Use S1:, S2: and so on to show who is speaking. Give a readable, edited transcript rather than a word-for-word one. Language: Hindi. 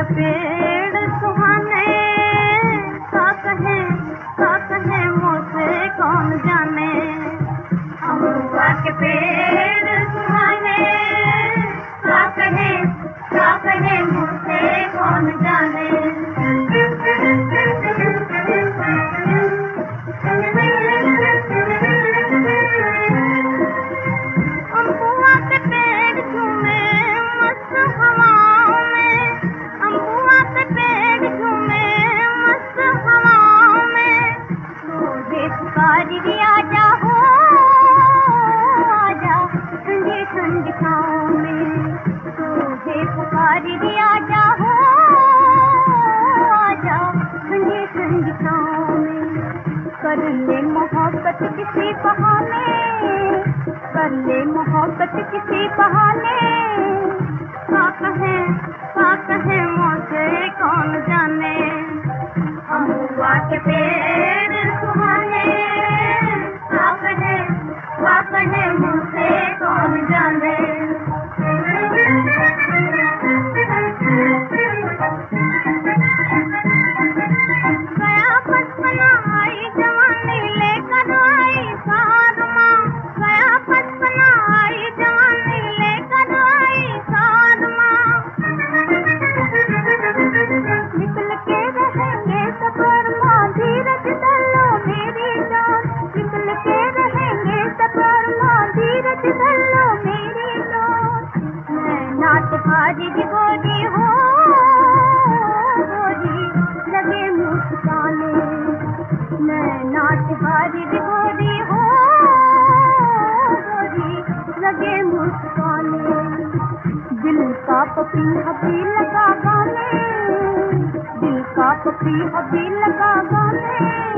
S1: पेड़ सुहाने, का कहे मुझसे कौन जाने। अमरूआ के पेड़ सुहाने, का कहे मुझसे कौन जाने। अम्बुआ के पेड़ झूमे मस्त हवाओं में, अम्बुआ के पेड़ झूमे मस्त हवाओं में। तो पुकारी भी आजा हो, आजा ठंडी ठंडी छाँव में। तो पुकारी भी आजा हो, आजा ठंडी ठंडी छाँव में। कर ले मोहब्बत किसी बहाने, कर ले मोहब्बत किसी बहाने। का कहे मुझसे कौन जाने। अमरूआ के पेड़ सुहाने, का कहे मुझसे कौन जाने। गया बचपना आई जवानी लेकर आई सारमा, गया बचपना आई जवानी लेकर आई सारमा। निकल के रहेंगे सफर माँ धीरज धलो मेरी जान, निकल के रहेंगे सफर माँ धीरज धलो मेरी जान। मैं नाच भारी गोरी हो, गोरी लगे मुस्काने। मैं नाच भारी गोरी हो, गोरी लगे मुस्काने। दिल का पपीहा भी लगा गाने, दिल का पपीहा भी लगा गाने।